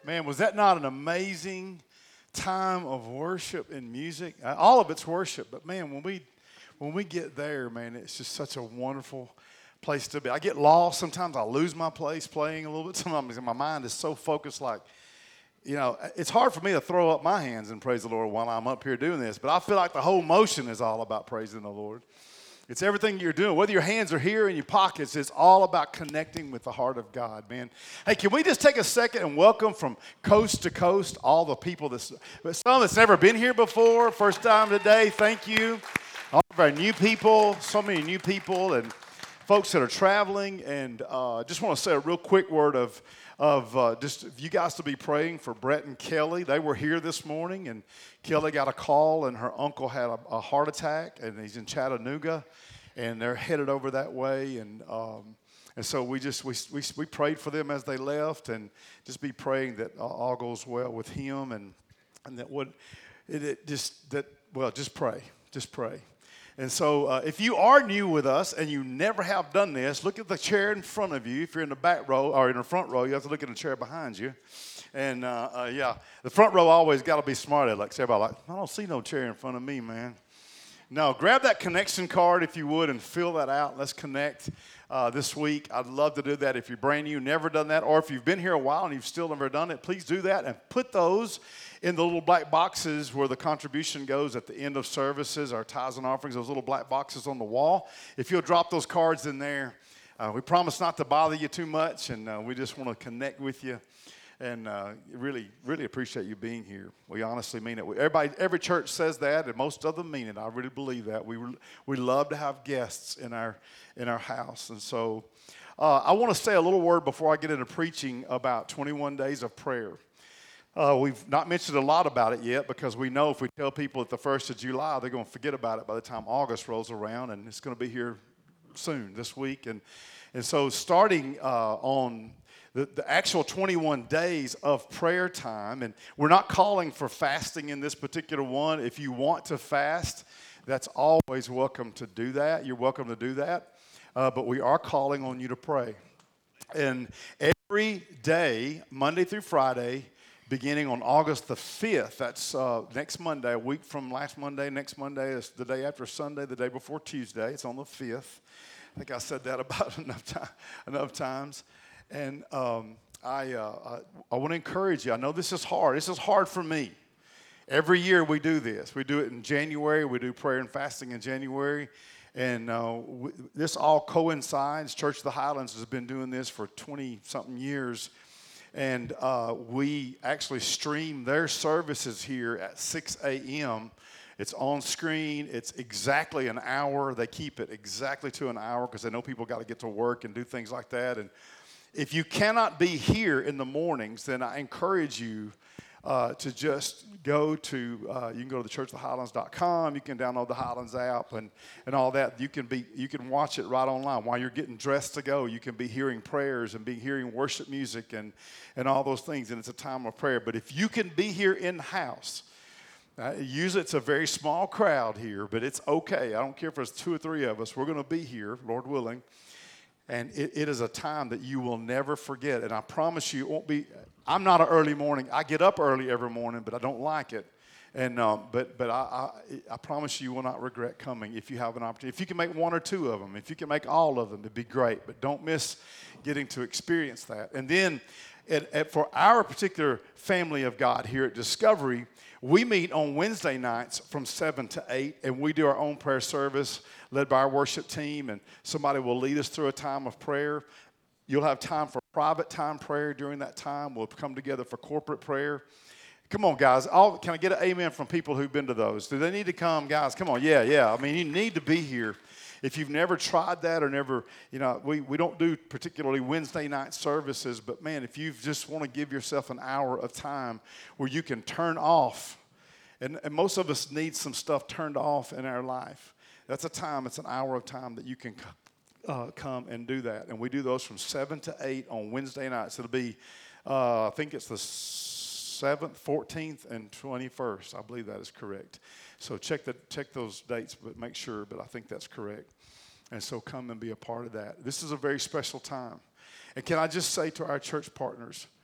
Man, was that not an amazing time of worship and music? All of it's worship, but man, when we get there, man, it's just such a wonderful place to be. I get lost. Sometimes I lose my place playing a little bit. Sometimes my mind is so focused, like, it's hard for me to throw up my hands and praise the Lord while I'm up here doing this, but I feel like the whole motion is all about praising the Lord. It's everything you're doing. Whether your hands are here in your pockets, it's all about connecting with the heart of God, man. Hey, can we just take a second and welcome from coast to coast all the people some that's never been here before, first time today, thank you. All of our new people, so many new people, and folks that are traveling, and just want to say a real quick word of just you guys to be praying for Brett and Kelly. They were here this morning, and Kelly got a call, and her uncle had a heart attack, and he's in Chattanooga, and they're headed over that way, and so we prayed for them as they left, and just be praying that all goes well with him, and that just pray. And so if you are new with us and you never have done this, look at the chair in front of you. If you're in the back row or in the front row, you have to look at the chair behind you. And, the front row always got to be smart aleck. Everybody like, I don't see no chair in front of me, man. No, grab that connection card if you would and fill that out. Let's connect this week. I'd love to do that. If you're brand new, never done that, or if you've been here a while and you've still never done it, please do that and put those in the little black boxes where the contribution goes at the end of services, our tithes and offerings, those little black boxes on the wall. If you'll drop those cards in there, we promise not to bother you too much, and we just want to connect with you. And really, really appreciate you being here. We honestly mean it. Every church says that, and most of them mean it. I really believe that. We love to have guests in our house. And so I want to say a little word before I get into preaching about 21 days of prayer. We've not mentioned a lot about it yet because we know if we tell people at the 1st of July, they're going to forget about it by the time August rolls around, and it's going to be here soon, this week. And so starting on the actual 21 days of prayer time, and we're not calling for fasting in this particular one. If you want to fast, that's always welcome to do that. You're welcome to do that. But we are calling on you to pray. And every day, Monday through Friday, beginning on August the 5th, that's next Monday, a week from last Monday. Next Monday is the day after Sunday, the day before Tuesday. It's on the 5th. I think I said that about enough times. And I want to encourage you. I know this is hard. This is hard for me. Every year we do this. We do it in January. We do prayer and fasting in January. And this all coincides. Church of the Highlands has been doing this for 20-something years. And we actually stream their services here at 6 a.m. It's on screen. It's exactly an hour. They keep it exactly to an hour because they know people got to get to work and do things like that. And if you cannot be here in the mornings, then I encourage you to just go to, you can go to thechurchofthehighlands.com. You can download the Highlands app and all that. You can watch it right online. While you're getting dressed to go, you can be hearing prayers and be hearing worship music and all those things, and it's a time of prayer. But if you can be here in the house, usually it's a very small crowd here, but it's okay. I don't care if it's 2 or 3 of us. We're going to be here, Lord willing. And it is a time that you will never forget. And I promise you, it won't be. I'm not an early morning. I get up early every morning, but I don't like it. And but I promise you will not regret coming if you have an opportunity. If you can make 1 or 2 of them, if you can make all of them, it'd be great. But don't miss getting to experience that. And then for our particular family of God here at Discovery, we meet on Wednesday nights from 7 to 8, and we do our own prayer service led by our worship team, and somebody will lead us through a time of prayer. You'll have time for private time prayer during that time. We'll come together for corporate prayer. Come on, guys. Can I get an amen from people who've been to those? Do they need to come? Guys, come on. Yeah. I mean, you need to be here. If you've never tried that or never, we don't do particularly Wednesday night services, but man, if you just want to give yourself an hour of time where you can turn off, and most of us need some stuff turned off in our life. That's a time, it's an hour of time that you can come and do that. And we do those from 7 to 8 on Wednesday nights. It'll be, I think it's the 7th, 14th, and 21st. I believe that is correct. So check those dates, but make sure, but I think that's correct. And so come and be a part of that. This is a very special time. And can I just say to our church partners,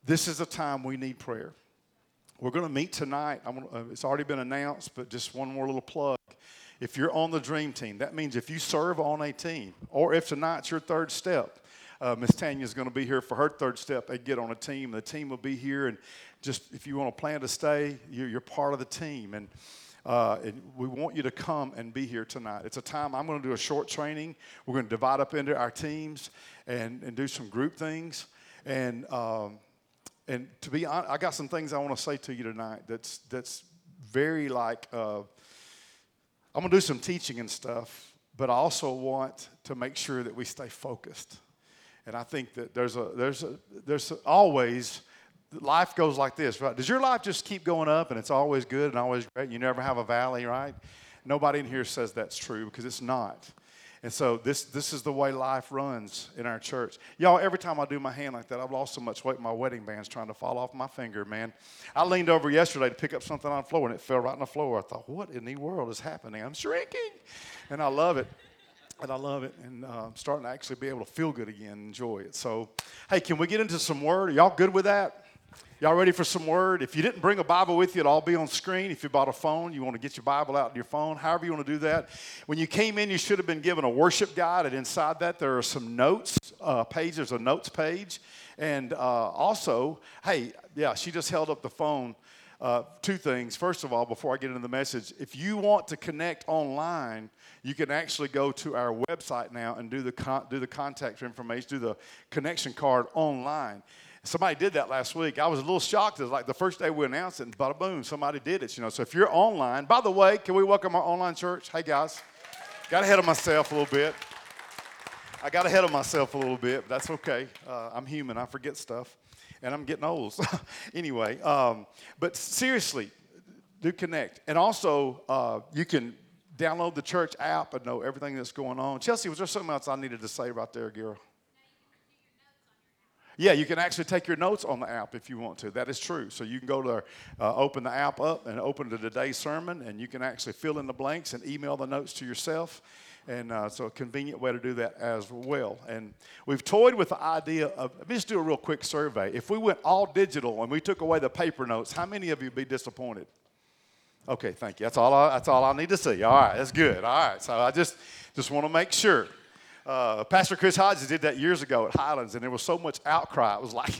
this is a time we need prayer. We're going to meet tonight. It's already been announced, but just one more little plug. If you're on the dream team, that means if you serve on a team, or if tonight's your third step, Miss Tanya's going to be here for her third step. They get on a team. The team will be here, and just if you want to plan to stay, you're part of the team. And we want you to come and be here tonight. It's a time I'm going to do a short training. We're going to divide up into our teams and do some group things. And to be honest, I got some things I want to say to you tonight that's very like, I'm going to do some teaching and stuff, but I also want to make sure that we stay focused. And I think that there's always, life goes like this, right? Does your life just keep going up and it's always good and always great? You never have a valley, right? Nobody in here says that's true because it's not. And so this is the way life runs in our church. Y'all, every time I do my hand like that, I've lost so much weight, my wedding band's trying to fall off my finger, man. I leaned over yesterday to pick up something on the floor, and it fell right on the floor. I thought, what in the world is happening? I'm shrinking. And I love it. And I'm starting to actually be able to feel good again and enjoy it. So, hey, can we get into some word? Are y'all good with that? Y'all ready for some word? If you didn't bring a Bible with you, it'll all be on screen. If you bought a phone, you want to get your Bible out on your phone, however you want to do that. When you came in, you should have been given a worship guide, and inside that there are some notes pages. There's a notes page. And also, hey, yeah, she just held up the phone. Two things. First of all, before I get into the message, if you want to connect online, you can actually go to our website now and do the contact information, do the connection card online. Somebody did that last week. I was a little shocked. It was like the first day we announced it, and bada boom, somebody did it. So if you're online, by the way, can we welcome our online church? Hey, guys. Got ahead of myself a little bit. But that's okay. I'm human. I forget stuff, and I'm getting old. Anyway, but seriously, do connect. And also, you can download the church app and know everything that's going on. Chelsea, was there something else I needed to say right there, girl? Yeah, you can actually take your notes on the app if you want to. That is true. So you can go to open the app up and open to today's sermon, and you can actually fill in the blanks and email the notes to yourself. And so a convenient way to do that as well. And we've toyed with the idea of, let me just do a real quick survey. If we went all digital and we took away the paper notes, how many of you would be disappointed? Okay, thank you. That's all I need to see. All right, that's good. All right, so I just want to make sure. Pastor Chris Hodges did that years ago at Highlands, and there was so much outcry. It was like,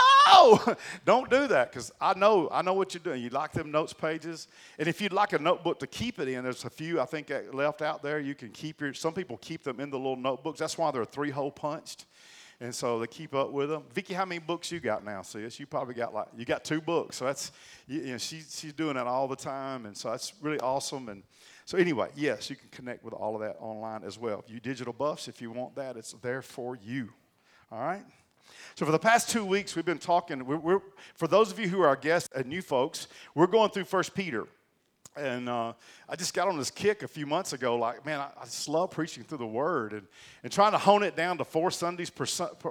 no, don't do that, because I know what you're doing. You like them notes pages, and if you'd like a notebook to keep it in, there's a few I think left out there. You can keep some people keep them in the little notebooks. That's why they're 3-hole punched, and so they keep up with them. Vicki, how many books you got now, sis? You probably got you got 2 books. So that's she's doing that all the time, and so that's really awesome. And so anyway, yes, you can connect with all of that online as well. You digital buffs, if you want that, it's there for you. All right? So for the past 2 weeks, we've been talking. For those of you who are our guests and new folks, we're going through 1 Peter. And I just got on this kick a few months ago, like, man, I just love preaching through the Word and trying to hone it down to 4 Sundays per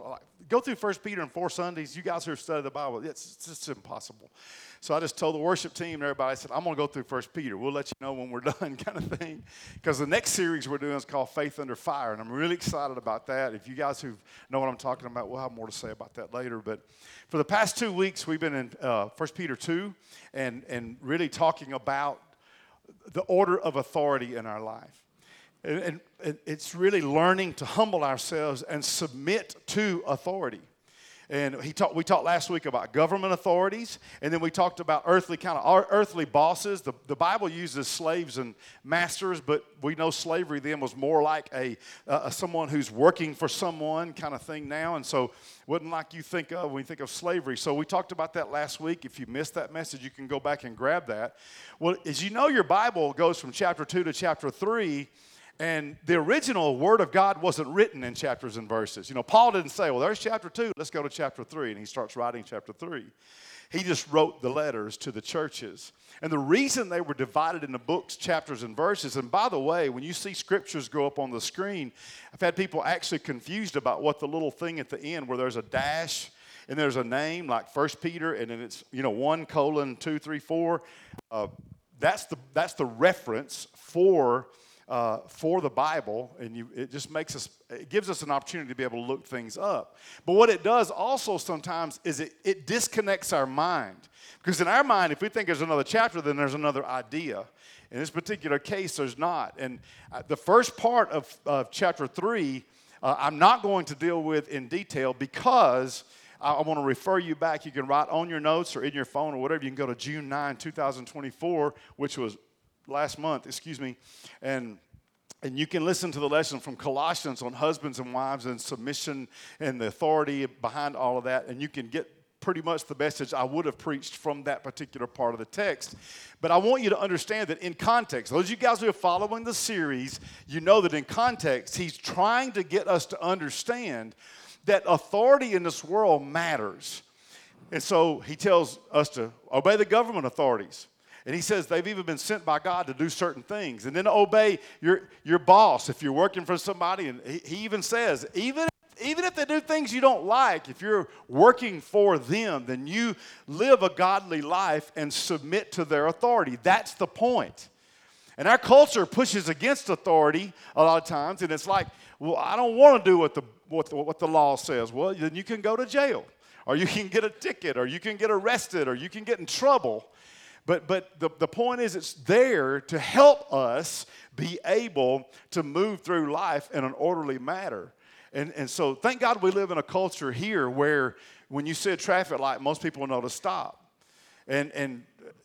go through 1 Peter in 4 Sundays. You guys who have studied the Bible, it's just impossible. So I just told the worship team and everybody, I said, I'm going to go through 1 Peter. We'll let you know when we're done kind of thing. Because the next series we're doing is called Faith Under Fire, and I'm really excited about that. If you guys who know what I'm talking about, we'll have more to say about that later. But for the past 2 weeks, we've been in 1 Peter 2 and really talking about the order of authority in our life. And it's really learning to humble ourselves and submit to authority. And we talked last week about government authorities, and then we talked about earthly bosses. The Bible uses slaves and masters, but we know slavery then was more like someone who's working for someone kind of thing now, and so wasn't like you think of when you think of slavery. So we talked about that last week. If you missed that message, you can go back and grab that. Well, as you know, your Bible goes from chapter 2 to chapter 3. And the original Word of God wasn't written in chapters and verses. Paul didn't say, well, there's chapter 2, let's go to chapter 3. And he starts writing chapter 3. He just wrote the letters to the churches. And the reason they were divided into books, chapters, and verses, and by the way, when you see scriptures go up on the screen, I've had people actually confused about what the little thing at the end where there's a dash and there's a name like 1 Peter, and then it's 1:2, 3, 4. That's the reference for for the Bible, and it just it gives us an opportunity to be able to look things up. But what it does also sometimes is it disconnects our mind. Because in our mind, if we think there's another chapter, then there's another idea. In this particular case, there's not. And the first part of chapter 3, I'm not going to deal with in detail because I want to refer you back. You can write on your notes or in your phone or whatever. You can go to June 9, 2024, which was last month, and you can listen to the lesson from Colossians on husbands and wives and submission and the authority behind all of that, and you can get pretty much the message I would have preached from that particular part of the text. But I want you to understand that in context, those of you guys who are following the series, you know that in context, he's trying to get us to understand that authority in this world matters. And so he tells us to obey the government authorities. And he says they've even been sent by God to do certain things. And then obey your boss if you're working for somebody. And he even says, even if they do things you don't like, if you're working for them, then you live a godly life and submit to their authority. That's the point. And our culture pushes against authority a lot of times. And it's like, well, I don't want to do what the law says. Well, then you can go to jail, or you can get a ticket, or you can get arrested, or you can get in trouble. But the point is, it's there to help us be able to move through life in an orderly manner. And so thank God we live in a culture here where when you see a traffic light, most people know to stop. And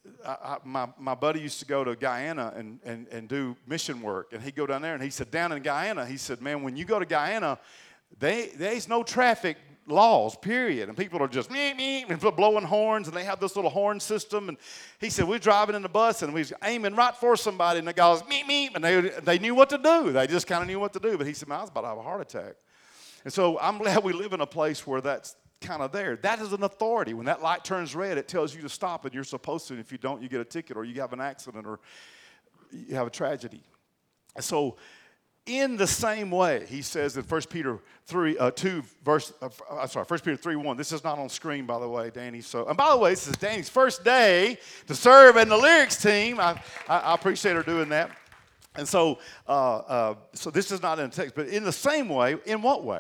my buddy used to go to Guyana and do mission work. And he'd go down there, and he said, down in Guyana, he said, man, when you go to Guyana, there's no traffic laws, period. And people are just and blowing horns, and they have this little horn system. And he said, we're driving in the bus, and we was aiming right for somebody, and the guy was and they knew what to do. They just kind of knew what to do. But he said, man, I was about to have a heart attack. And so I'm glad we live in a place where that's kind of there. That is an authority. When that light turns red, it tells you to stop, and you're supposed to. And if you don't, you get a ticket, or you have an accident, or you have a tragedy. And so in the same way, he says in 1 Peter 3:1. This is not on screen, by the way, Danny. So, and by the way, this is Danny's first day to serve in the lyrics team. I appreciate her doing that. And so, so this is not in the text, but in the same way, in what way?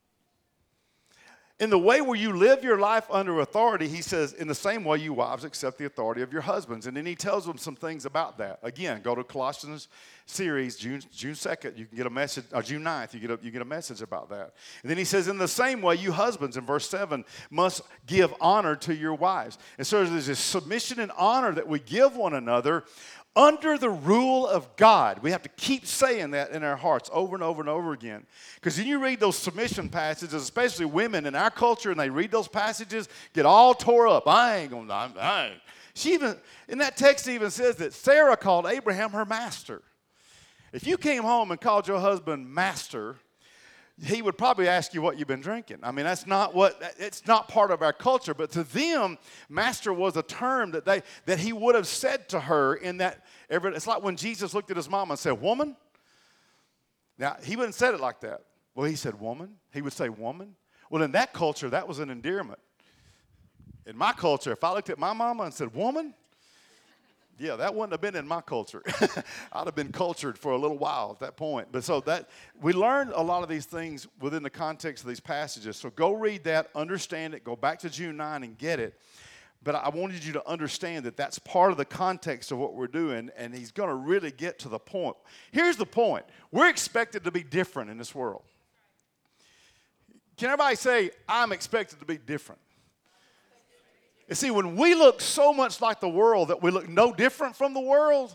In the way where you live your life under authority, he says, in the same way, you wives accept the authority of your husbands. And then he tells them some things about that. Again, go to Colossians series, June 2nd, you can get a message, or June 9th, you get a message about that. And then he says, in the same way, you husbands, in verse 7, must give honor to your wives. And so there's this submission and honor that we give one another under the rule of God. We have to keep saying that in our hearts over and over and over again. Because when you read those submission passages, especially women in our culture, and they read those passages, get all tore up. She even, in that text, even says that Sarah called Abraham her master. If you came home and called your husband master, he would probably ask you what you've been drinking. I mean, it's not part of our culture, but to them, master was a term that he would have said to her in that. It's like when Jesus looked at his mom and said, woman. Now, he wouldn't have said it like that. Well, he said woman. He would say woman. Well, in that culture, that was an endearment. In my culture, if I looked at my mama and said woman, yeah, that wouldn't have been in my culture. I'd have been cultured for a little while at that point. But so that we learned a lot of these things within the context of these passages. So go read that, understand it, go back to June 9 and get it. But I wanted you to understand that that's part of the context of what we're doing, and he's going to really get to the point. Here's the point. We're expected to be different in this world. Can everybody say, I'm expected to be different? You see, when we look so much like the world that we look no different from the world,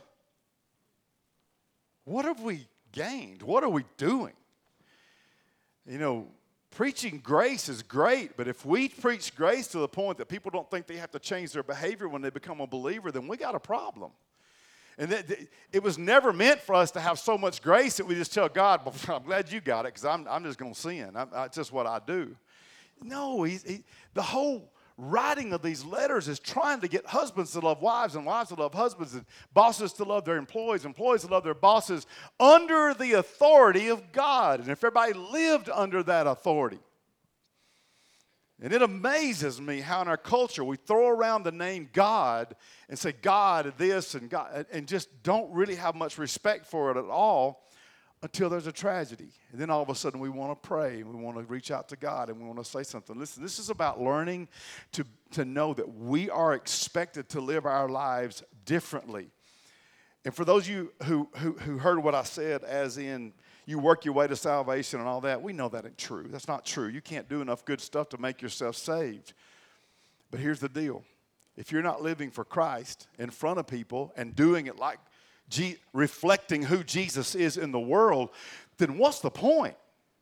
what have we gained? What are we doing? You know, preaching grace is great, but if we preach grace to the point that people don't think they have to change their behavior when they become a believer, then we got a problem. And it was never meant for us to have so much grace that we just tell God, well, I'm glad you got it because I'm just going to sin. That's just what I do. No, the whole writing of these letters is trying to get husbands to love wives and wives to love husbands and bosses to love their employees to love their bosses under the authority of God. And if everybody lived under that authority, And it amazes me how in our culture we throw around the name God and say God this and God and just don't really have much respect for it at all until there's a tragedy. And then all of a sudden we want to pray and we want to reach out to God and we want to say something. Listen, this is about learning to know that we are expected to live our lives differently. And for those of you who heard what I said, as in you work your way to salvation and all that, we know that ain't true. That's not true. You can't do enough good stuff to make yourself saved. But here's the deal. If you're not living for Christ in front of people and doing it like reflecting who Jesus is in the world, then what's the point?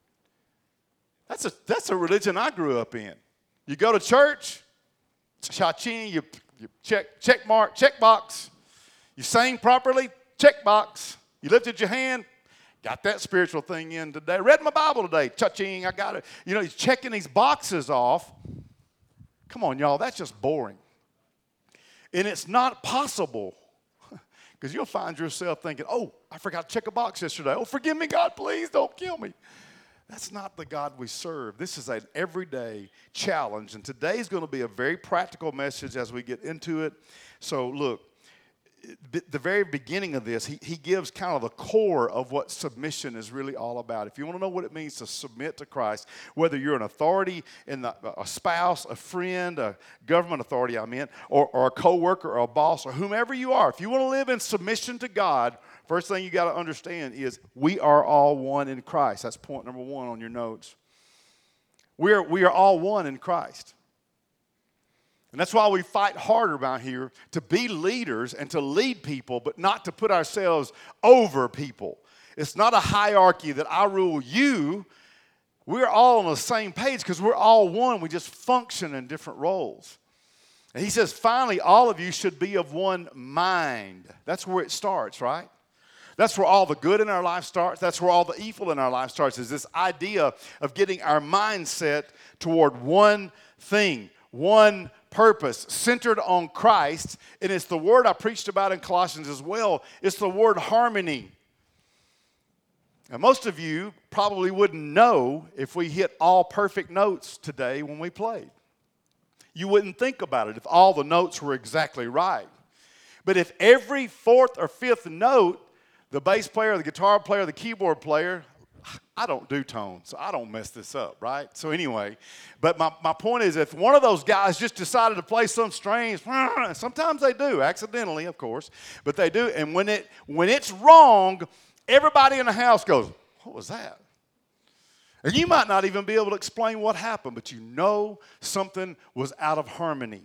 That's a religion I grew up in. You go to church, cha-ching, you check mark, check box. You sang properly, check box. You lifted your hand, got that spiritual thing in today. Read my Bible today, cha-ching, I got it. You know, he's checking these boxes off. Come on, y'all, that's just boring. And it's not possible. Because you'll find yourself thinking, oh, I forgot to check a box yesterday. Oh, forgive me, God, please don't kill me. That's not the God we serve. This is an everyday challenge. And today's going to be a very practical message as we get into it. So look, the very beginning of this, he gives kind of the core of what submission is really all about. If you want to know what it means to submit to Christ, whether you're an authority, a spouse, a friend, a government authority, or a co-worker or a boss or whomever you are, if you want to live in submission to God, first thing you got to understand is we are all one in Christ. That's point number one on your notes. We are all one in Christ. And that's why we fight harder around here to be leaders and to lead people, but not to put ourselves over people. It's not a hierarchy that I rule you. We're all on the same page because we're all one. We just function in different roles. And he says, finally, all of you should be of one mind. That's where it starts, right? That's where all the good in our life starts. That's where all the evil in our life starts, is this idea of getting our mindset toward one thing, one purpose, centered on Christ. And it's the word I preached about in Colossians as well. It's the word harmony. And most of you probably wouldn't know if we hit all perfect notes today when we played. You wouldn't think about it if all the notes were exactly right. But if every fourth or fifth note, the bass player, the guitar player, the keyboard player, I don't do tones, so I don't mess this up, right? So anyway, but my point is, if one of those guys just decided to play some strange, sometimes they do, accidentally, of course, but they do. And when it's wrong, everybody in the house goes, what was that? And you might not even be able to explain what happened, but you know something was out of harmony.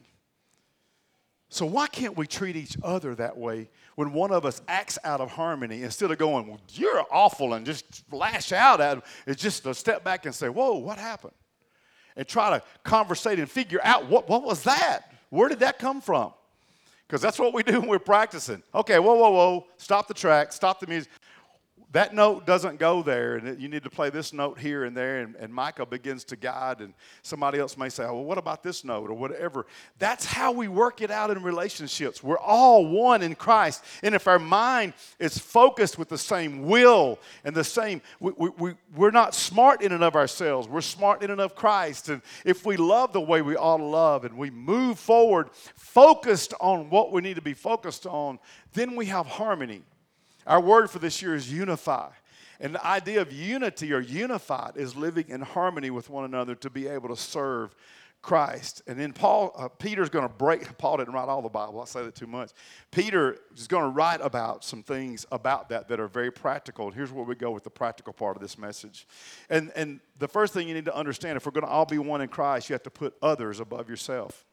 So why can't we treat each other that way when one of us acts out of harmony, instead of going, well, you're awful, and just lash out at them? It's just to step back and say, whoa, what happened? And try to conversate and figure out what was that? Where did that come from? Because that's what we do when we're practicing. Okay, whoa, stop the track, stop the music. That note doesn't go there, and you need to play this note here and there, and Micah begins to guide, and somebody else may say, oh, well, what about this note or whatever? That's how we work it out in relationships. We're all one in Christ, and if our mind is focused with the same will and the same, we're not smart in and of ourselves. We're smart in and of Christ, and if we love the way we ought to love and we move forward focused on what we need to be focused on, then we have harmony. Our word for this year is unify. And the idea of unity or unified is living in harmony with one another to be able to serve Christ. And then Peter's going to Paul didn't write all the Bible. I say that too much. Peter is going to write about some things about that are very practical. And here's where we go with the practical part of this message. And the first thing you need to understand, if we're going to all be one in Christ, you have to put others above yourself.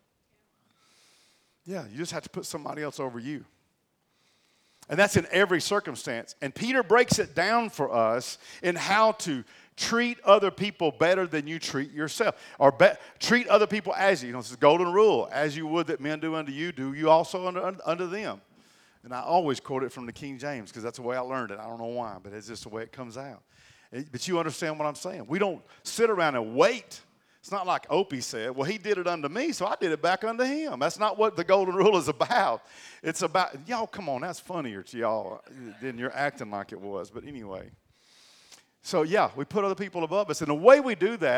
Yeah, you just have to put somebody else over you. And that's in every circumstance. And Peter breaks it down for us in how to treat other people better than you treat yourself. Or treat other people as you. This is the golden rule. As you would that men do unto you, do you also unto them. And I always quote it from the King James because that's the way I learned it. I don't know why, but it's just the way it comes out. But you understand what I'm saying. We don't sit around and wait. It's not like Opie said, well, he did it unto me, so I did it back unto him. That's not what the golden rule is about. It's about, y'all, come on, that's funnier to y'all than you're acting like it was. But anyway. So, yeah, we put other people above us. And the way we do that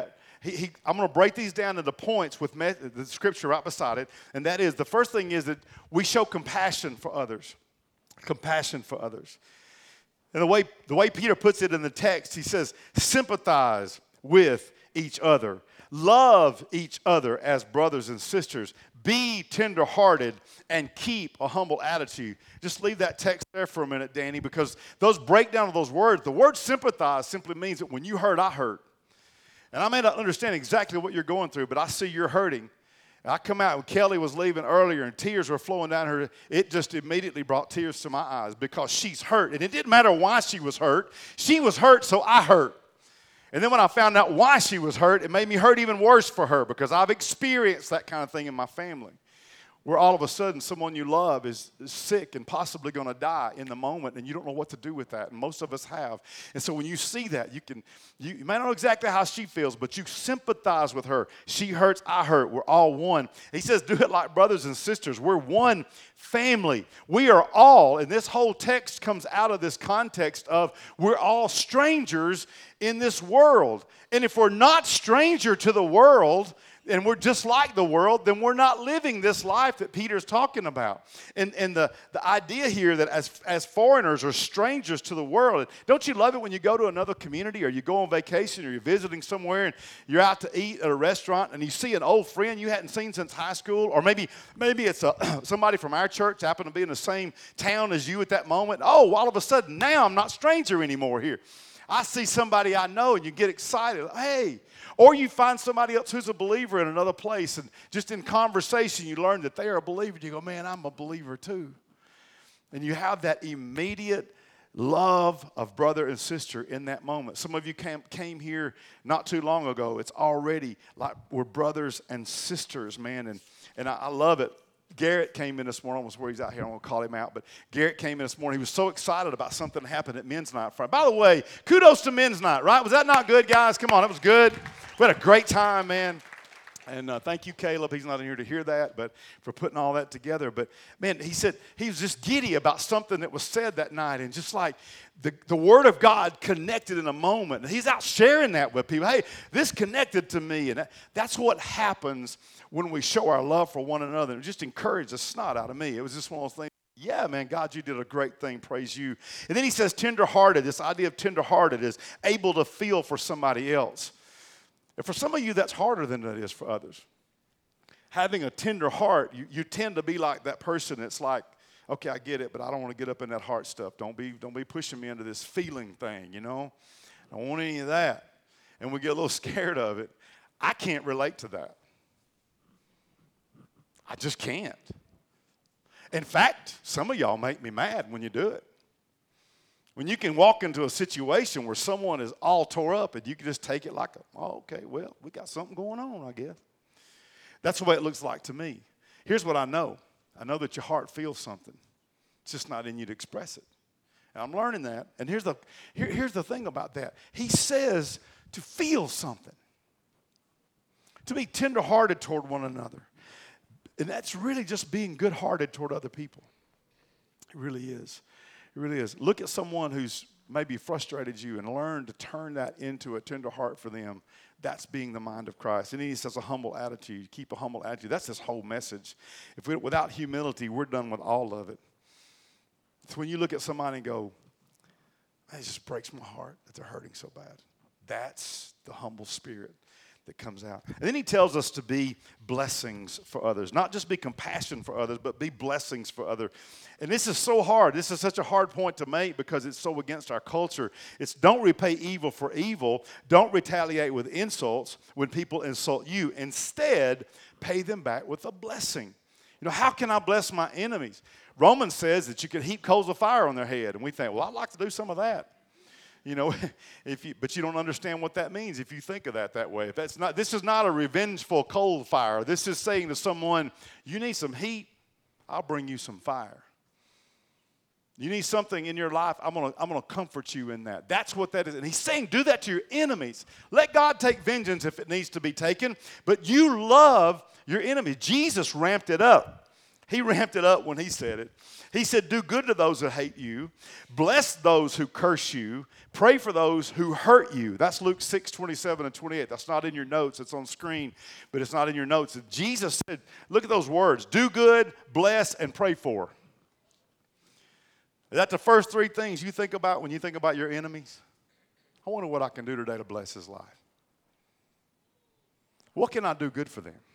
I'm going to break these down into points with the scripture right beside it. And that is, the first thing is that we show compassion for others. Compassion for others. And the way Peter puts it in the text, he says, sympathize with each other. Love each other as brothers and sisters. Be tenderhearted and keep a humble attitude. Just leave that text there for a minute, Danny, because those breakdown of those words, the word sympathize simply means that when you hurt, I hurt. And I may not understand exactly what you're going through, but I see you're hurting. And I come out when Kelly was leaving earlier and tears were flowing down her. It just immediately brought tears to my eyes because she's hurt. And it didn't matter why she was hurt. She was hurt, so I hurt. And then when I found out why she was hurt, it made me hurt even worse for her because I've experienced that kind of thing in my family, where all of a sudden someone you love is sick and possibly going to die in the moment, and you don't know what to do with that, and most of us have. And so when you see that, you may not know exactly how she feels, but you sympathize with her. She hurts, I hurt. We're all one. He says, do it like brothers and sisters. We're one family. We are all, and this whole text comes out of this context of we're all strangers in this world. And if we're not stranger to the world, and we're just like the world, then we're not living this life that Peter's talking about. And the idea here that as foreigners or strangers to the world, don't you love it when you go to another community or you go on vacation or you're visiting somewhere and you're out to eat at a restaurant and you see an old friend you hadn't seen since high school, or maybe it's somebody from our church happened to be in the same town as you at that moment. Oh, all of a sudden now I'm not stranger anymore here. I see somebody I know and you get excited. Hey. Or you find somebody else who's a believer in another place, and just in conversation you learn that they are a believer. You go, man, I'm a believer too. And you have that immediate love of brother and sister in that moment. Some of you came here not too long ago. It's already like we're brothers and sisters, man. And I love it. Garrett came in this morning. I don't know where he's out here. I'm going to call him out. But Garrett came in this morning. He was so excited about something that happened at Men's Night Friday. By the way, kudos to Men's Night, right? Was that not good, guys? Come on, it was good. We had a great time, man. And thank you, Caleb. He's not in here to hear that, but for putting all that together. But, man, he said he was just giddy about something that was said that night. And just like the Word of God connected in a moment. And he's out sharing that with people. Hey, this connected to me. And that's what happens when we show our love for one another. It just encouraged the snot out of me. It was just one of those things. Yeah, man, God, you did a great thing. Praise you. And then he says tenderhearted. This idea of tenderhearted is able to feel for somebody else. And for some of you, that's harder than it is for others. Having a tender heart, you tend to be like that person that's like, okay, I get it, but I don't want to get up in that heart stuff. Don't be pushing me into this feeling thing, you know. I don't want any of that. And we get a little scared of it. I can't relate to that. I just can't. In fact, some of y'all make me mad when you do it. When you can walk into a situation where someone is all tore up and you can just take it like, oh, okay, well, we got something going on, I guess. That's the way it looks like to me. Here's what I know. I know that your heart feels something. It's just not in you to express it. And I'm learning that. And here's the thing about that. He says to feel something. To be tenderhearted toward one another. And that's really just being good-hearted toward other people. It really is. It really is. Look at someone who's maybe frustrated you and learn to turn that into a tender heart for them. That's being the mind of Christ. And he says a humble attitude. Keep a humble attitude. That's his whole message. Without humility, we're done with all of it. It's when you look at somebody and go, it just breaks my heart that they're hurting so bad. That's the humble spirit that comes out. And then he tells us to be blessings for others. Not just be compassion for others, but be blessings for others. And this is so hard. This is such a hard point to make because it's so against our culture. It's don't repay evil for evil. Don't retaliate with insults when people insult you. Instead, pay them back with a blessing. You know, how can I bless my enemies? Romans says that you can heap coals of fire on their head. And we think, well, I'd like to do some of that. You know, but you don't understand what that means if you think of that way. If that's not, this is not a revengeful coal fire. This is saying to someone, you need some heat, I'll bring you some fire. You need something in your life, I'm gonna comfort you in that. That's what that is. And he's saying, do that to your enemies. Let God take vengeance if it needs to be taken, but you love your enemies. Jesus ramped it up. He ramped it up when he said it. He said, do good to those that hate you. Bless those who curse you. Pray for those who hurt you. That's Luke 6:27 and 28. That's not in your notes. It's on screen, but it's not in your notes. Jesus said, look at those words. Do good, bless, and pray for. Is that the first three things you think about when you think about your enemies? I wonder what I can do today to bless his life. What can I do good for them?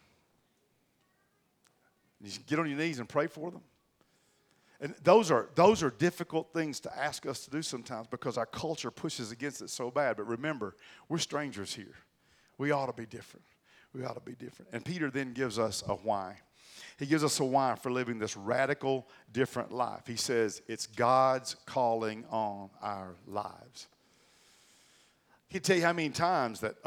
You get on your knees and pray for them. And those are difficult things to ask us to do sometimes because our culture pushes against it so bad. But remember, we're strangers here. We ought to be different. We ought to be different. And Peter then gives us a why. He gives us a why for living this radical, different life. He says it's God's calling on our lives. I can tell you how many times that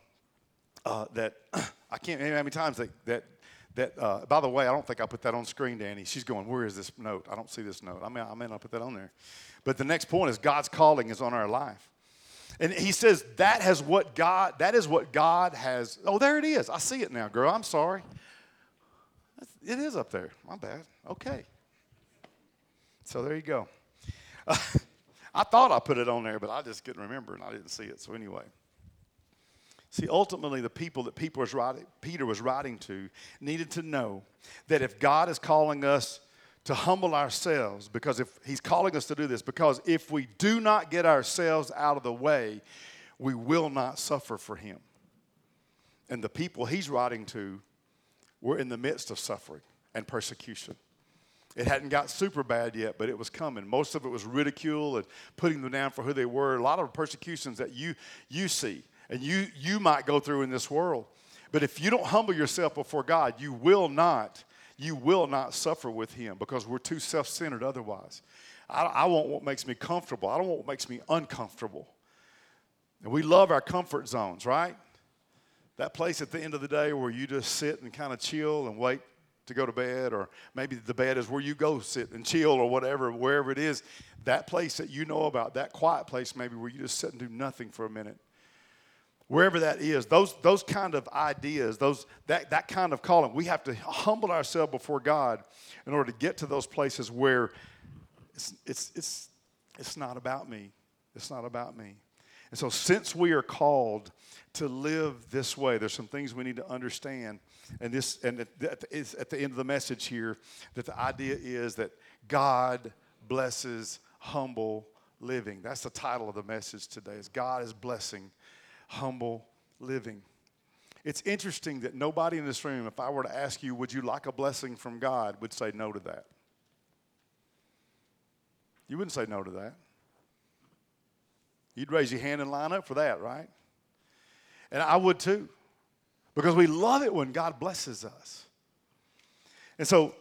I can't remember how many times that by the way, I don't think I put that on screen, Danny. She's going, where is this note? I don't see this note. I may not put that on there. But the next point is God's calling is on our life. And he says that is what God has. Oh, there it is. I see it now, girl. I'm sorry. It is up there. My bad. Okay. So there you go. I thought I put it on there, but I just couldn't remember and I didn't see it. So anyway. See, ultimately, the people that Peter was writing to needed to know that if God is calling us to humble ourselves, because if he's calling us to do this, because if we do not get ourselves out of the way, we will not suffer for him. And the people he's writing to were in the midst of suffering and persecution. It hadn't got super bad yet, but it was coming. Most of it was ridicule and putting them down for who they were. A lot of persecutions that you see. And you might go through in this world. But if you don't humble yourself before God, you will not suffer with him because we're too self-centered otherwise. I want what makes me comfortable. I don't want what makes me uncomfortable. And we love our comfort zones, right? That place at the end of the day where you just sit and kind of chill and wait to go to bed, or maybe the bed is where you go sit and chill or whatever, wherever it is. That place that you know about, that quiet place maybe where you just sit and do nothing for a minute. Wherever that is, those kind of ideas, that kind of calling, we have to humble ourselves before God in order to get to those places where it's not about me. It's not about me. And so since we are called to live this way, there's some things we need to understand. And at the end of the message here, that the idea is that God blesses humble living. That's the title of the message today, is God is blessing humble living. It's interesting that nobody in this room, if I were to ask you, would you like a blessing from God, would say no to that. You wouldn't say no to that. You'd raise your hand and line up for that, right? And I would too, because we love it when God blesses us. And so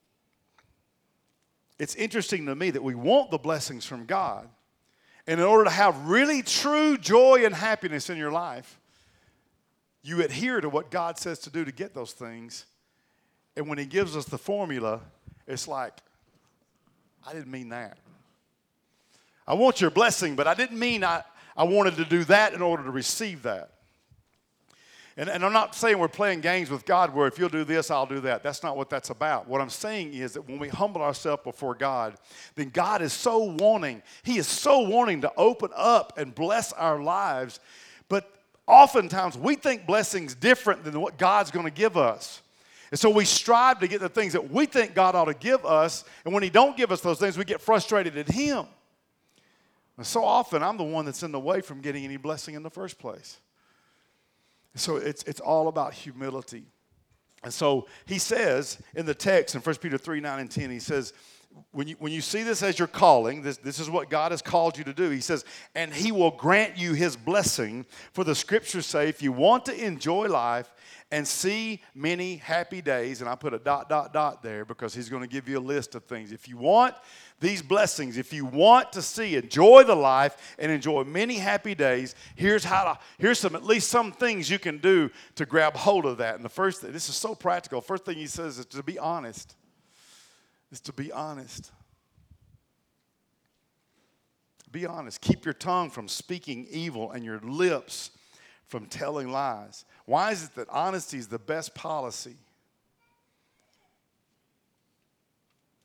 it's interesting to me that we want the blessings from God. And in order to have really true joy and happiness in your life, you adhere to what God says to do to get those things. And when he gives us the formula, it's like, I didn't mean that. I want your blessing, but I didn't mean I wanted to do that in order to receive that. And I'm not saying we're playing games with God where if you'll do this, I'll do that. That's not what that's about. What I'm saying is that when we humble ourselves before God, then God is so wanting, he is so wanting to open up and bless our lives. But oftentimes we think blessings different than what God's going to give us. And so we strive to get the things that we think God ought to give us. And when he don't give us those things, we get frustrated at him. And so often I'm the one that's in the way from getting any blessing in the first place. So it's all about humility. And so he says in the text in 1 Peter 3, 9, and 10, he says, when you see this as your calling, this is what God has called you to do. He says, and he will grant you his blessing. For the scriptures say, if you want to enjoy life and see many happy days, and I put a ... there because he's going to give you a list of things. If you want these blessings, if you want to enjoy the life and enjoy many happy days, here's at least some things you can do to grab hold of that. And the first thing, this is so practical. First thing he says is to be honest. Is to be honest. Be honest. Keep your tongue from speaking evil and your lips from telling lies. Why is it that honesty is the best policy?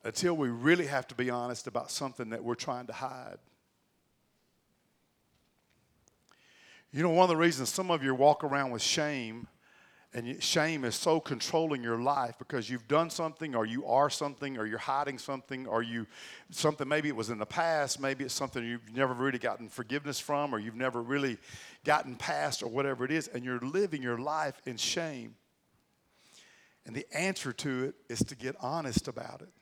until we really have to be honest about something that we're trying to hide. You know, one of the reasons some of you walk around with shame, and shame is so controlling your life because you've done something, or you are something, or you're hiding something, or something, maybe it was in the past, maybe it's something you've never really gotten forgiveness from, or you've never really gotten past, or whatever it is, and you're living your life in shame. And the answer to it is to get honest about it.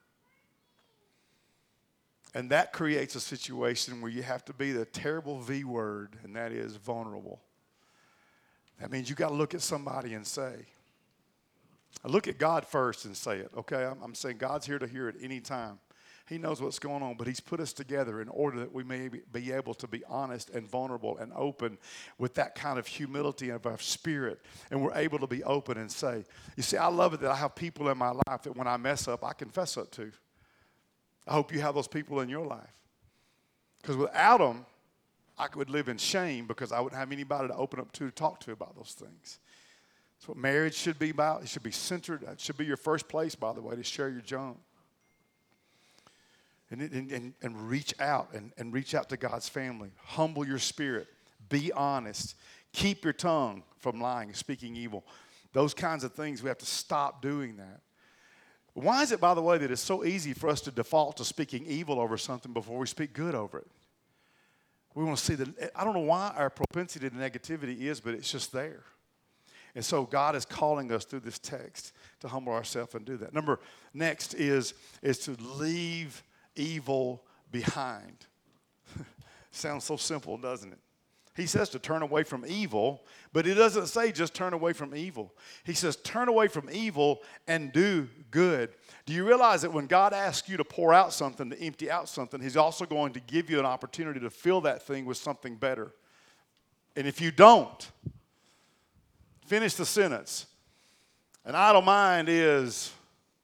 And that creates a situation where you have to be the terrible V word, and that is vulnerable. That means you got to look at somebody and say, look at God first and say it, okay? I'm saying God's here to hear it any time. He knows what's going on, but he's put us together in order that we may be able to be honest and vulnerable and open with that kind of humility of our spirit. And we're able to be open and say, you see, I love it that I have people in my life that when I mess up, I confess up to. I hope you have those people in your life. Because without them, I would live in shame because I wouldn't have anybody to open up to talk to about those things. That's what marriage should be about. It should be centered. It should be your first place, by the way, to share your junk. And reach out and reach out to God's family. Humble your spirit. Be honest. Keep your tongue from lying, speaking evil. Those kinds of things, we have to stop doing that. Why is it, by the way, that it's so easy for us to default to speaking evil over something before we speak good over it? We want to see I don't know why our propensity to negativity is, but it's just there. And so God is calling us through this text to humble ourselves and do that. Next is to leave evil behind. Sounds so simple, doesn't it? He says to turn away from evil, but he doesn't say just turn away from evil. He says turn away from evil and do good. Do you realize that when God asks you to pour out something, to empty out something, he's also going to give you an opportunity to fill that thing with something better? And if you don't, finish the sentence. An idle mind is,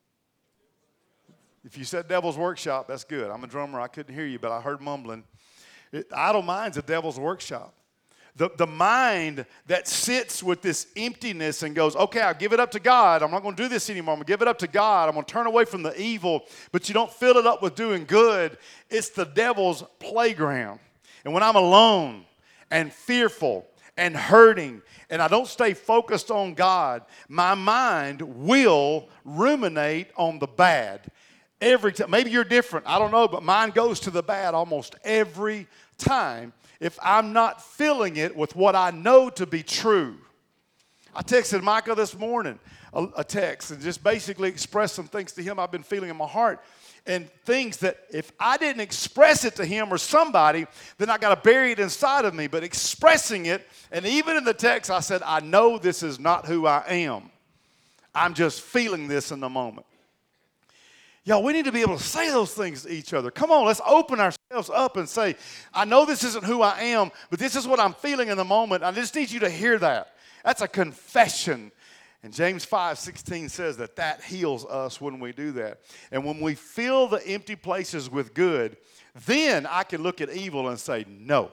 if you said devil's workshop, that's good. I'm a drummer. I couldn't hear you, but I heard mumbling. Idle mind's a devil's workshop. The mind that sits with this emptiness and goes, okay, I'll give it up to God. I'm not going to do this anymore. I'm going to give it up to God. I'm going to turn away from the evil, but you don't fill it up with doing good. It's the devil's playground. And when I'm alone and fearful and hurting and I don't stay focused on God, my mind will ruminate on the bad. Every time. Maybe you're different. I don't know, but mine goes to the bad almost every time if I'm not filling it with what I know to be true. I texted Micah this morning a text and just basically expressed some things to him I've been feeling in my heart, and things that if I didn't express it to him or somebody, then I got to bury it inside of me. But expressing it, and even in the text I said, I know this is not who I am. I'm just feeling this in the moment. Y'all, we need to be able to say those things to each other. Come on, let's open ourselves up and say, I know this isn't who I am, but this is what I'm feeling in the moment. I just need you to hear that. That's a confession. And James 5:16 says that heals us when we do that. And when we fill the empty places with good, then I can look at evil and say, no.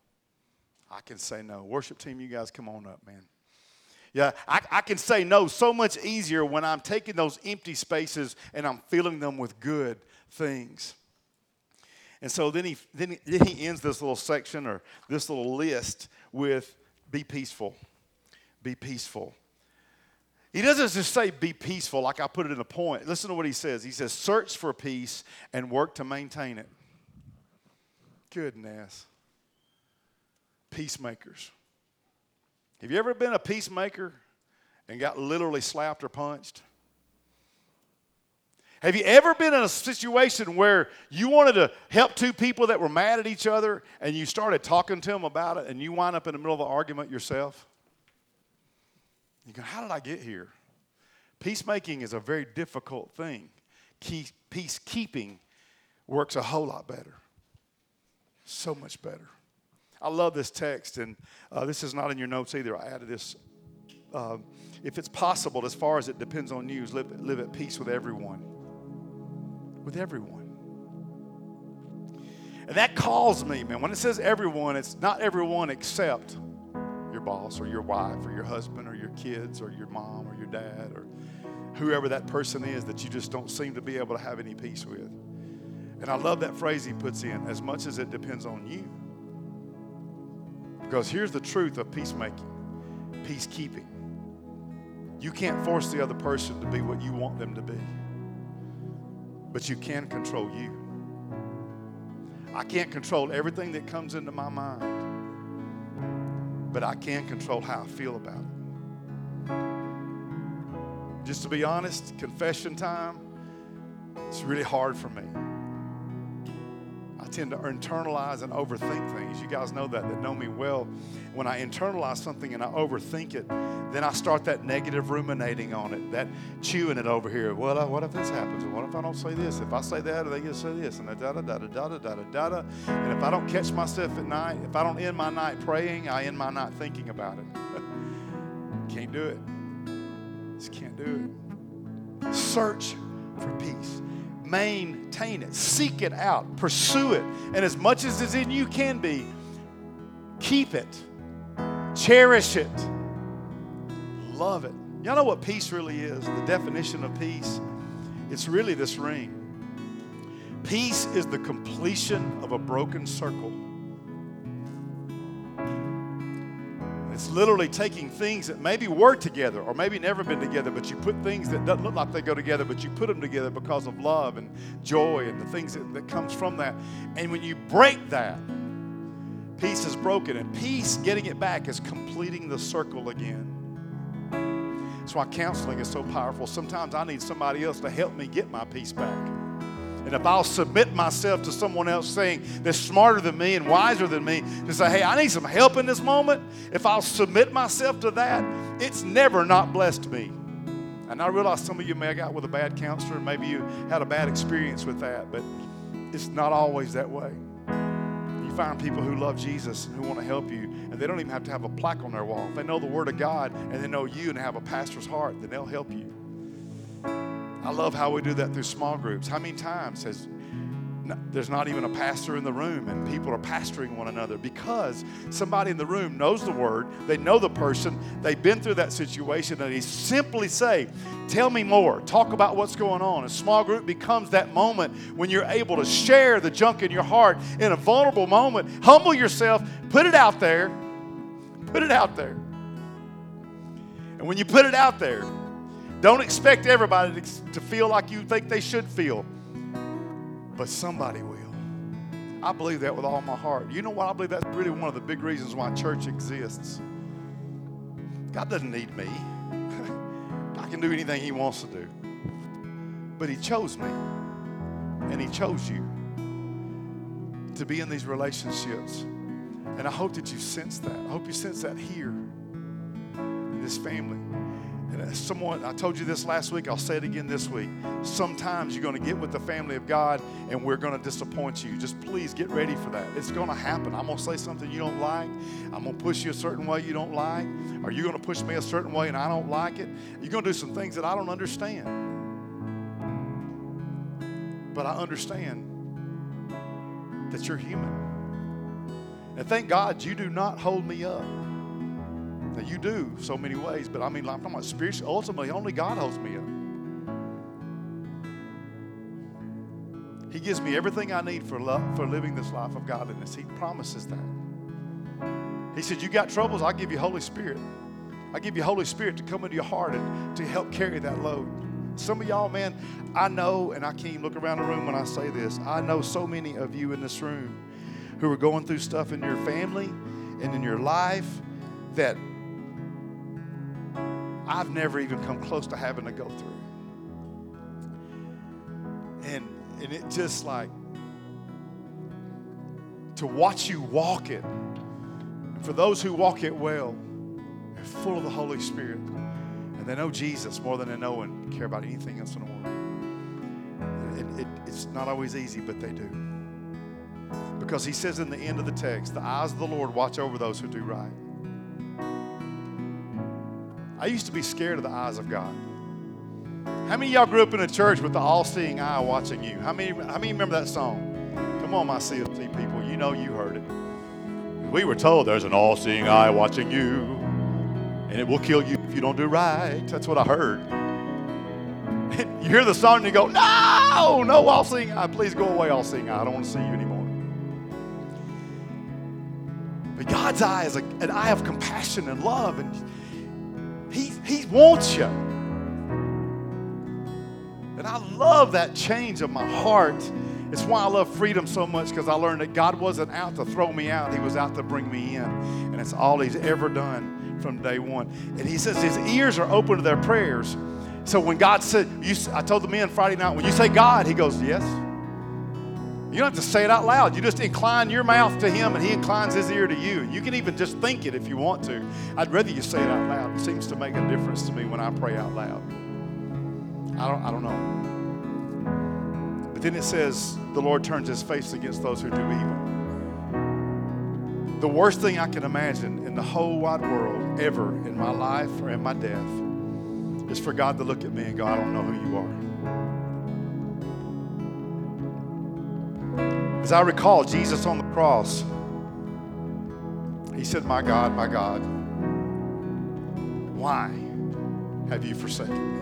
I can say no. Worship team, you guys come on up, man. Yeah, I can say no so much easier when I'm taking those empty spaces and I'm filling them with good things. And so then he ends this little section or this little list with be peaceful. Be peaceful. He doesn't just say be peaceful like I put it in a point. Listen to what he says. He says search for peace and work to maintain it. Goodness. Peacemakers. Have you ever been a peacemaker and got literally slapped or punched? Have you ever been in a situation where you wanted to help two people that were mad at each other and you started talking to them about it and you wind up in the middle of the argument yourself? You go, how did I get here? Peacemaking is a very difficult thing. Peacekeeping works a whole lot better. So much better. I love this text, and this is not in your notes either. I added this. If it's possible, as far as it depends on you, live at peace with everyone. With everyone. And that calls me, man. When it says everyone, it's not everyone except your boss or your wife or your husband or your kids or your mom or your dad. whoever that person is that you just don't seem to be able to have any peace with. And I love that phrase he puts in, as much as it depends on you. Because here's the truth of peacemaking, peacekeeping. You can't force the other person to be what you want them to be. But you can control you. I can't control everything that comes into my mind. But I can control how I feel about it. Just to be honest, confession time, it's really hard for me. I tend to internalize and overthink things. You guys know that know me well. When I internalize something and I overthink it, then I start that negative ruminating on it, that chewing it over here. Well, what if this happens? And what if I don't say this? If I say that, they get to say this, and da-da-da-da-da-da-da-da-da. And if I don't catch myself at night, if I don't end my night praying, I end my night thinking about it. Can't do it. Just can't do it. Search for peace. Maintain it. Seek it out. Pursue it. And as much as is in you can be, keep it. Cherish it. Love it. Y'all know what peace really is? The definition of peace? It's really this ring. Peace is the completion of a broken circle. It's literally taking things that maybe were together or maybe never been together, but you put things that doesn't look like they go together, but you put them together because of love and joy and the things that comes from that. And when you break that, peace is broken. And peace, getting it back, is completing the circle again. That's why counseling is so powerful. Sometimes I need somebody else to help me get my peace back. And if I'll submit myself to someone else saying that's smarter than me and wiser than me to say, hey, I need some help in this moment, if I'll submit myself to that, it's never not blessed me. And I realize some of you may have got with a bad counselor, and maybe you had a bad experience with that, but it's not always that way. You find people who love Jesus and who want to help you, and they don't even have to have a plaque on their wall. If they know the Word of God and they know you and have a pastor's heart, then they'll help you. I love how we do that through small groups. How many times there's not even a pastor in the room and people are pastoring one another because somebody in the room knows the Word, they know the person, they've been through that situation, and they simply say, tell me more, talk about what's going on. A small group becomes that moment when you're able to share the junk in your heart in a vulnerable moment. Humble yourself, put it out there, put it out there. And when you put it out there, don't expect everybody to feel like you think they should feel, but somebody will. I believe that with all my heart. You know what? I believe that's really one of the big reasons why church exists. God doesn't need me. God can do anything He wants to do. But He chose me, and He chose you to be in these relationships. And I hope that you sense that. I hope you sense that here in this family. And someone, I told you this last week, I'll say it again this week. Sometimes you're going to get with the family of God and we're going to disappoint you. Just please get ready for that. It's going to happen. I'm going to say something you don't like. I'm going to push you a certain way you don't like. Or you're going to push me a certain way and I don't like it. You're going to do some things that I don't understand. But I understand that you're human. And thank God you do not hold me up. Now, you do so many ways, but I mean, I'm talking about spiritually. Ultimately, only God holds me up. He gives me everything I need for living this life of godliness. He promises that. He said, you got troubles, I'll give you Holy Spirit. I give you Holy Spirit to come into your heart and to help carry that load. Some of y'all, man, I know, and I can't even look around the room when I say this, I know so many of you in this room who are going through stuff in your family and in your life that I've never even come close to having to go through. And it just like, to watch you walk it, and for those who walk it well, they're full of the Holy Spirit, and they know Jesus more than they know and care about anything else in the world. It's not always easy, but they do. Because He says in the end of the text, the eyes of the Lord watch over those who do right. I used to be scared of the eyes of God. How many of y'all grew up in a church with the all-seeing eye watching you? How many remember that song? Come on, my CLC people. You know you heard it. We were told there's an all-seeing eye watching you, and it will kill you if you don't do right. That's what I heard. You hear the song and you go, no, I'll sing. Please go away, I'll sing. I don't want to see you anymore. But God's eye is an eye of compassion and love, and He wants you. And I love that change of my heart. It's why I love freedom so much, because I learned that God wasn't out to throw me out. He was out to bring me in. And it's all He's ever done from day one. And He says His ears are open to their prayers. So when God said, I told the men Friday night, when you say God, He goes, yes. You don't have to say it out loud. You just incline your mouth to Him and He inclines His ear to you. You can even just think it if you want to. I'd rather you say it out loud. It seems to make a difference to me when I pray out loud. I don't know. But then it says the Lord turns His face against those who do evil. The worst thing I can imagine in the whole wide world ever in my life or in my death is for God to look at me and go, I don't know who you are. As I recall, Jesus on the cross, He said, my God, why have you forsaken me?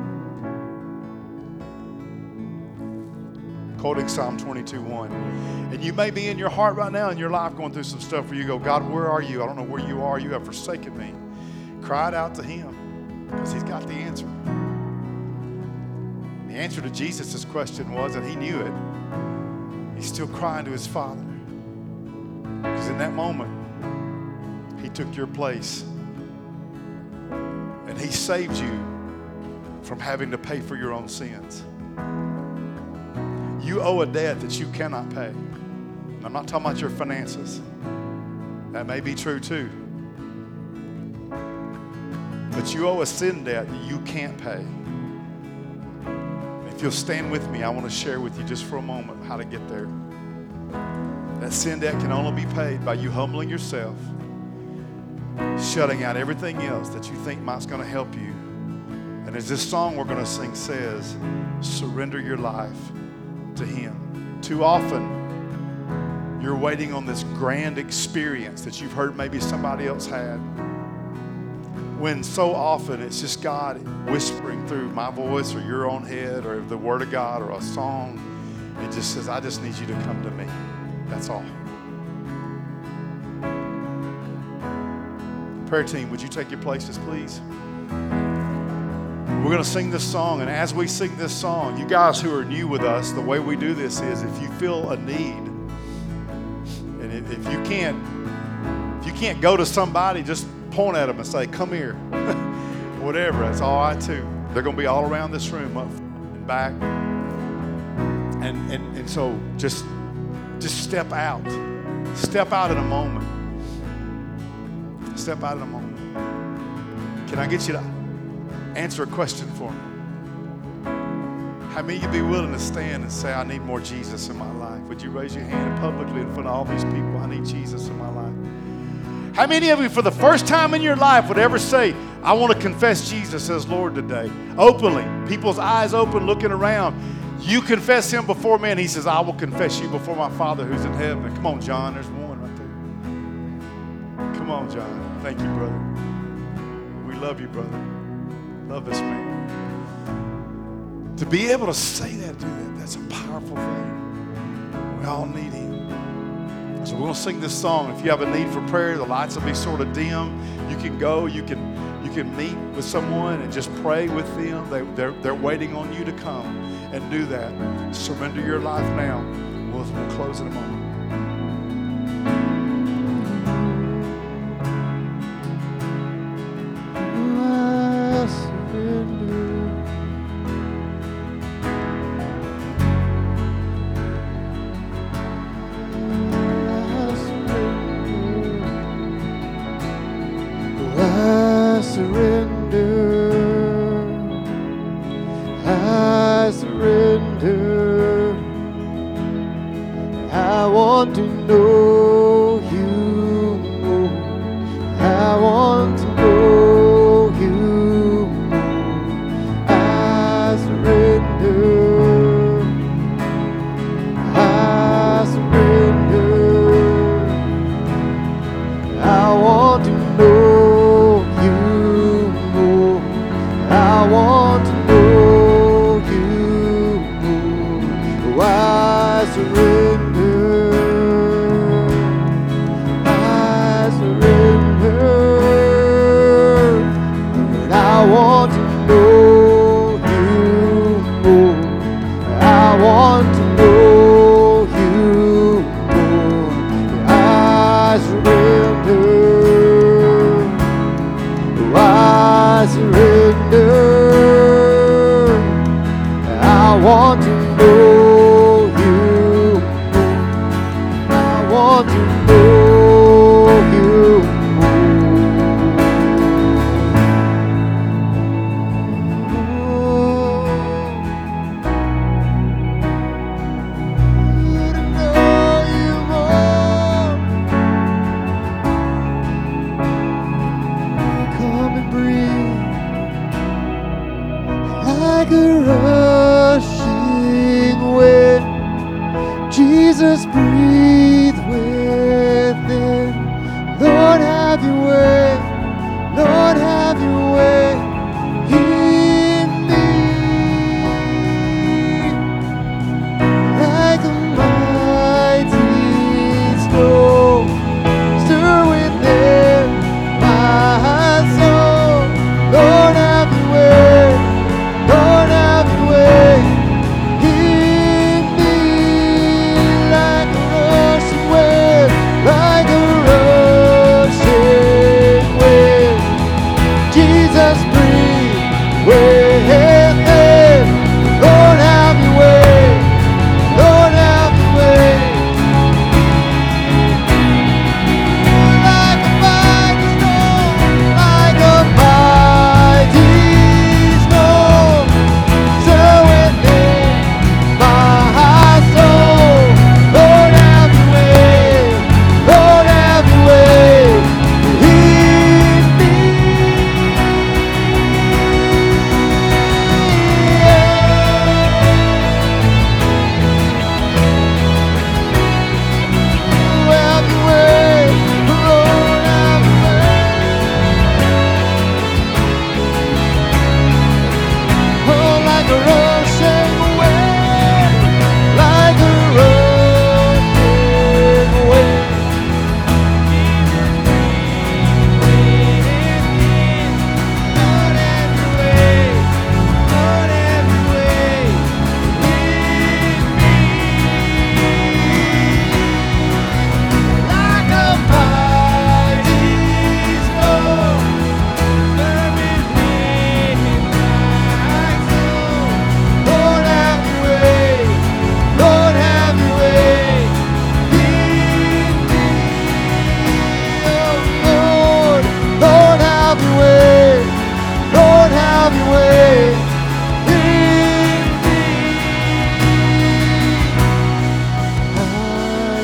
Quoting Psalm 22:1. And you may be in your heart right now in your life going through some stuff where you go, God, where are you? I don't know where you are. You have forsaken me. Cry it out to Him, because He's got the answer. The answer to Jesus' question was, and He knew it, He's still crying to His Father. Because in that moment, He took your place. And He saved you from having to pay for your own sins. You owe a debt that you cannot pay. And I'm not talking about your finances. That may be true too. But you owe a sin debt that you can't pay. If you'll stand with me, I want to share with you just for a moment how to get there. That sin debt can only be paid by you humbling yourself, shutting out everything else that you think might's going to help you. And as this song we're going to sing says, surrender your life to Him. Too often, you're waiting on this grand experience that you've heard maybe somebody else had, when so often it's just God whispering through my voice or your own head or the Word of God or a song. It just says, I just need you to come to me. That's all. Prayer team, would you take your places, please? We're going to sing this song, and as we sing this song, you guys who are new with us, the way we do this is if you feel a need, and if you can't go to somebody, just point at them and say, come here. Whatever, that's all right too. They're going to be all around this room, up and back. And so just step out. Step out in a moment. Step out in a moment. Can I get you to answer a question for me? How many of you be willing to stand and say, I need more Jesus in my life? Would you raise your hand publicly in front of all these people? I need Jesus in my life. How many of you for the first time in your life would ever say, I want to confess Jesus as Lord today? Openly, people's eyes open, looking around. You confess Him before men. He says, I will confess you before my Father who's in heaven. Come on, John, there's one right there. Come on, John. Thank you, brother. We love you, brother. Love this man. To be able to say that, dude, that's a powerful thing. We all need Him. So we're going to sing this song. If you have a need for prayer, the lights will be sort of dim. You can go. You can meet with someone and just pray with them. They're waiting on you to come and do that. Surrender your life now. We'll close in a moment. want to know you. I want to know you. To know you more. Come and breathe like a rushing wind. Jesus, breathe within. Lord, have your way. Lord, have your way in me. Like a mighty storm, stir within my soul. Lord, have your way. Lord, have your way in me. Like a rushing wind, like a rushing wind. Jesus, breathe within. Lord, have your way. Lord, have your way. Like a mighty storm, like a mighty storm, stir within my soul. Lord, have your way. Lord, have your way in me. Have your way. Lord, have your way. Oh, like a rushing wind, like a rushing wind. Lord, have your way. Lord, have your way in me. Like a mighty storm, stir within my soul. Lord, have your way. Lord, have your way in me. Oh, Lord, Lord, have your way. Lord, have your way in me. I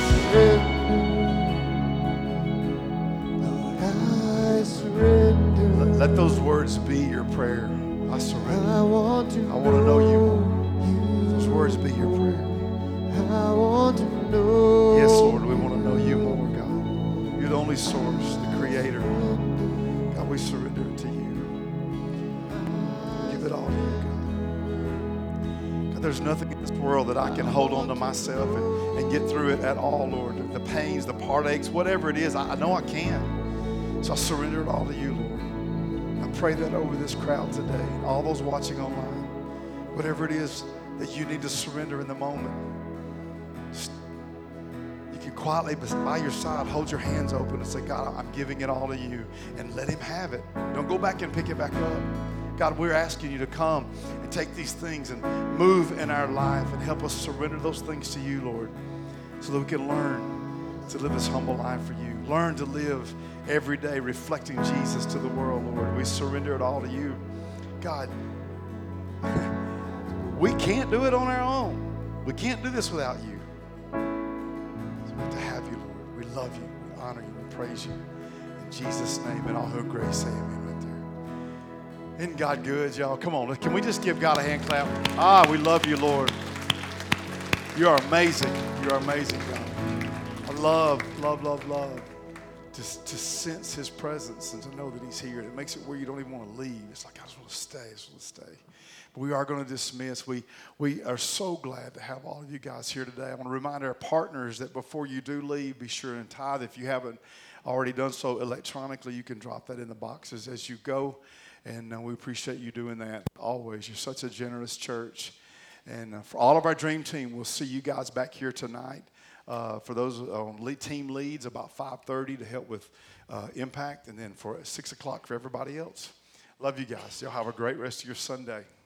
surrender. Lord, I surrender. Let those words be your prayer. I surrender. I want to know you more. Those words be your prayer. I want to know. Yes, Lord, we want to know you more, God. You're the only source, the creator. God, we surrender it to you. Give it all to you, God. God, there's nothing in this world that I can hold on to myself and get through it at all, Lord. The pains, the heartaches, whatever it is, I know I can. So I surrender it all to you, Lord. I pray that over this crowd today, all those watching online, whatever it is that you need to surrender in the moment, you can quietly by your side hold your hands open and say, God, I'm giving it all to you, and let him have it. Don't go back and pick it back up. God, we're asking you to come and take these things and move in our life and help us surrender those things to you, Lord, so that we can learn to live this humble life for you. Learn to live every day reflecting Jesus to the world, Lord. We surrender it all to you. God, we can't do it on our own. We can't do this without you. So we have to have you, Lord. We love you. We honor you. We praise you. In Jesus' name, and all who agree, say amen right there. Isn't God good, y'all? Come on. Can we just give God a hand clap? We love you, Lord. You are amazing. You are amazing, God. I love to sense his presence and to know that he's here. It makes it where you don't even want to leave. It's like, I just want to stay. I just want to stay. But we are going to dismiss. We are so glad to have all of you guys here today. I want to remind our partners that before you do leave, be sure and tithe. If you haven't already done so electronically, you can drop that in the boxes as you go. And we appreciate you doing that always. You're such a generous church. And for all of our dream team, we'll see you guys back here tonight. For those on team leads, about 5:30 to help with impact. And then for 6 o'clock for everybody else. Love you guys. Y'all have a great rest of your Sunday.